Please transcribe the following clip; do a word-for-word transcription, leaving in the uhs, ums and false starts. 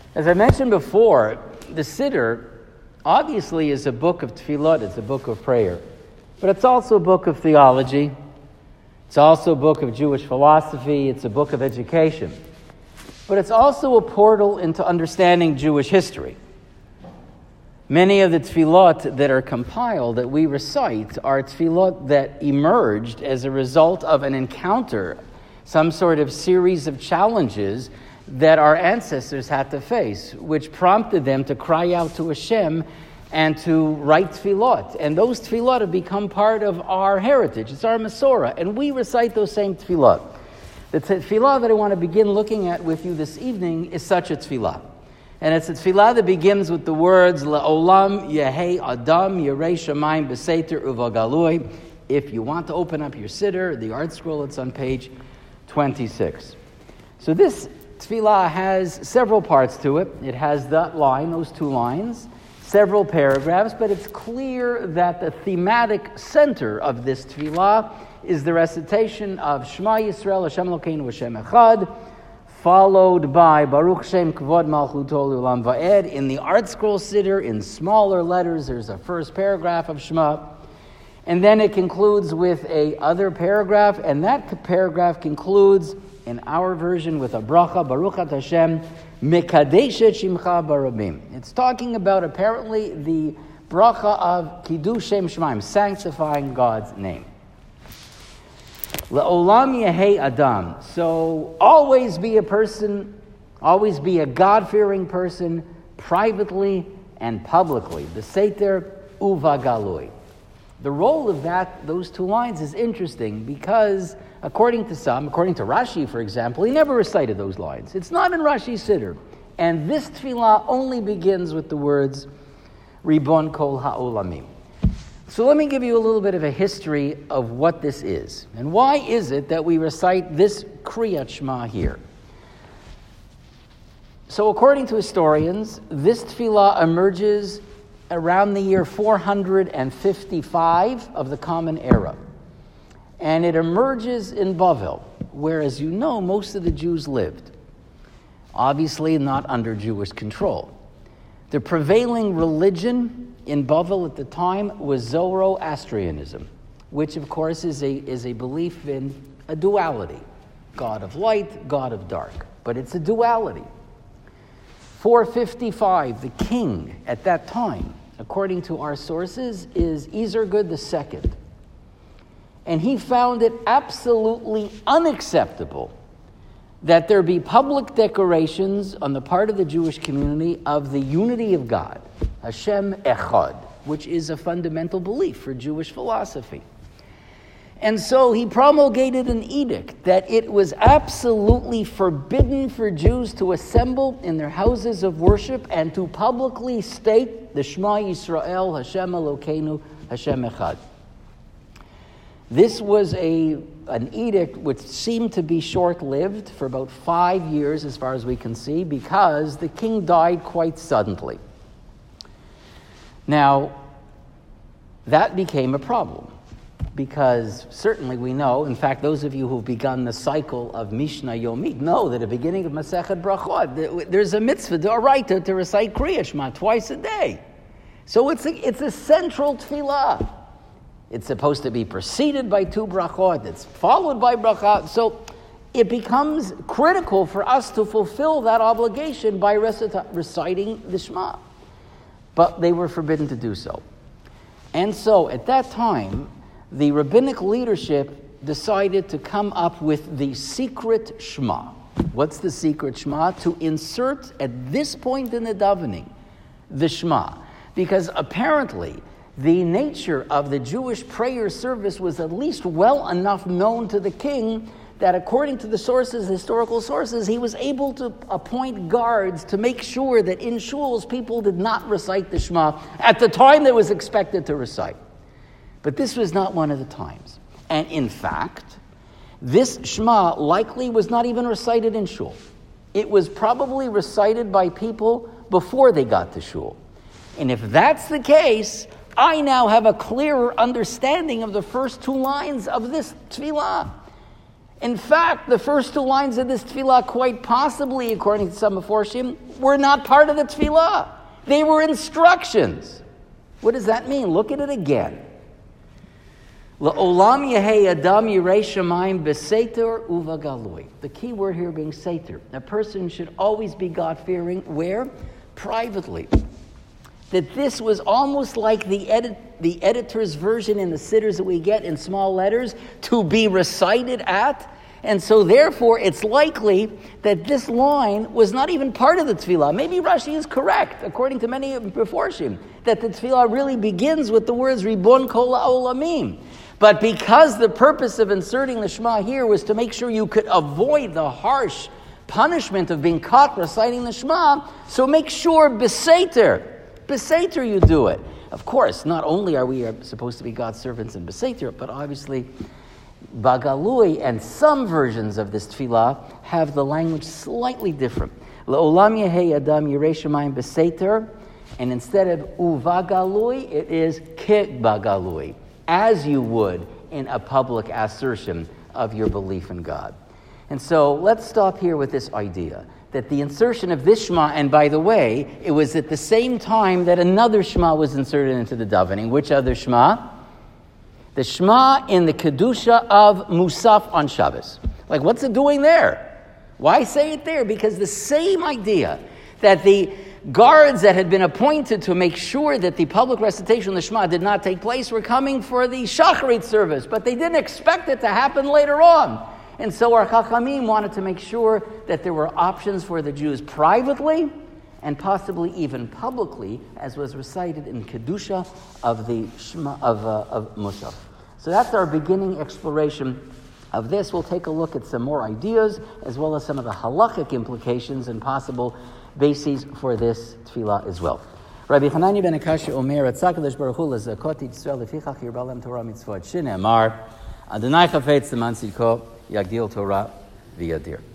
As I mentioned before, the Siddur obviously is a book of tefillot, it's a book of prayer, but it's also a book of theology, it's also a book of Jewish philosophy, it's a book of education, but it's also a portal into understanding Jewish history. Many of the tefillot that are compiled, that we recite, are tefillot that emerged as a result of an encounter, some sort of series of challenges that our ancestors had to face, which prompted them to cry out to Hashem and to write tefillot. And those tefillot have become part of our heritage. It's our Masorah, and we recite those same tefillot. The tefillah that I want to begin looking at with you this evening is such a tefillah. And it's a tefillah that begins with the words, La'olam Yehei Adam Yerei Shamayim B'Seiter Uvagalui. If you want to open up your siddur, the art scroll, it's on page twenty-six. So this tefillah has several parts to it. It has that line, those two lines, several paragraphs, but it's clear that the thematic center of this tefillah is the recitation of Shema Yisrael, Hashem Elokeinu, Hashem Echad, followed by Baruch Shem Kvod Malchuto L'Olam Va'ed. In the art scroll siddur, in smaller letters, there's a first paragraph of Shema, and then it concludes with a other paragraph, and that paragraph concludes in our version with a bracha, Baruch At Hashem, Mekadeshet Shimcha Barabim. It's talking about apparently the bracha of Kiddush Shem Shemaim, sanctifying God's name. La'olam Yehei Adam. So always be a person, always be a God-fearing person, privately and publicly. The Seiter Uvagalui. The role of that, those two lines, is interesting because according to some, according to Rashi, for example, he never recited those lines. It's not in Rashi's Siddur. And this tefillah only begins with the words, Ribon Kol Ha'olamim. So let me give you a little bit of a history of what this is. And why is it that we recite this Kriyat Shema here? So according to historians, this tefillah emerges around the year four hundred fifty-five of the Common Era. And it emerges in Bavel, where, as you know, most of the Jews lived. Obviously not under Jewish control. The prevailing religion in Bavel at the time was Zoroastrianism, which of course is a, is a belief in a duality. God of light, God of dark. But it's a duality. four fifty-five, the king at that time, according to our sources, is Isargud the Second. And he found it absolutely unacceptable that there be public declarations on the part of the Jewish community of the unity of God, Hashem Echad, which is a fundamental belief for Jewish philosophy. And so he promulgated an edict that it was absolutely forbidden for Jews to assemble in their houses of worship and to publicly state the Shema Yisrael, Hashem Elokeinu, Hashem Echad. This was a an edict which seemed to be short-lived for about five years, as far as we can see, because the king died quite suddenly. Now, that became a problem, because certainly we know, in fact, those of you who've begun the cycle of Mishnah Yomit know that at the beginning of Masechet Brachot, there's a mitzvah, a right to, to recite Kriyat Shema twice a day. So it's a, it's a central tefillah. It's supposed to be preceded by two brachot. It's followed by brachot. So it becomes critical for us to fulfill that obligation by recita- reciting the Shema. But they were forbidden to do so. And so at that time, the rabbinic leadership decided to come up with the secret Shema. What's the secret Shema? To insert at this point in the davening the Shema. Because apparently the nature of the Jewish prayer service was at least well enough known to the king that according to the sources, historical sources, he was able to appoint guards to make sure that in shuls people did not recite the Shema at the time that was expected to recite. But this was not one of the times. And in fact, this Shema likely was not even recited in shul. It was probably recited by people before they got to shul. And if that's the case, I now have a clearer understanding of the first two lines of this tefillah. In fact, the first two lines of this tefillah, quite possibly, according to some Meforshim, were not part of the tefillah. They were instructions. What does that mean? Look at it again. La'olam yehei adam yirei shamayim b'seiter uvagalui. The key word here being seiter. A person should always be God-fearing. Where? Privately. That this was almost like the edit, the editor's version in the sidders that we get in small letters to be recited at. And so therefore it's likely that this line was not even part of the tefillah. Maybe Rashi is correct, according to many Meforshim, that the tefillah really begins with the words Ribon Kol Ha'olamim. But because the purpose of inserting the Shema here was to make sure you could avoid the harsh punishment of being caught reciting the Shema, so make sure Beseiter, Beseiter you do it. Of course, not only are we supposed to be God's servants in Beseiter, but obviously Bagalui and some versions of this tefillah have the language slightly different. Le'olam yehei adam yirei shamayim Beseiter, and instead of uvagalui, it is kibagalui, as you would in a public assertion of your belief in God. And so let's stop here with this idea that the insertion of this Shema, and by the way, it was at the same time that another Shema was inserted into the davening. Which other Shema? The Shema in the Kedusha of Musaf on Shabbos. Like, what's it doing there? Why say it there? Because the same idea that the guards that had been appointed to make sure that the public recitation of the Shema did not take place were coming for the Shacharit service, but they didn't expect it to happen later on. And so our Chachamim wanted to make sure that there were options for the Jews privately and possibly even publicly, as was recited in Kedusha of the Shema of, uh, of Musaf. So that's our beginning exploration of this. We'll take a look at some more ideas, as well as some of the halachic implications and possible bases for this tefillah as well. Rabbi Hanani ben Akashi Omer, Atzakadosh Baruch Hu lezakot Yisrael lefichach yirbalem Torah mitzvot. Shine Amar, Adonai chafetz leman tzidko, Yagdil Torah v'yadir.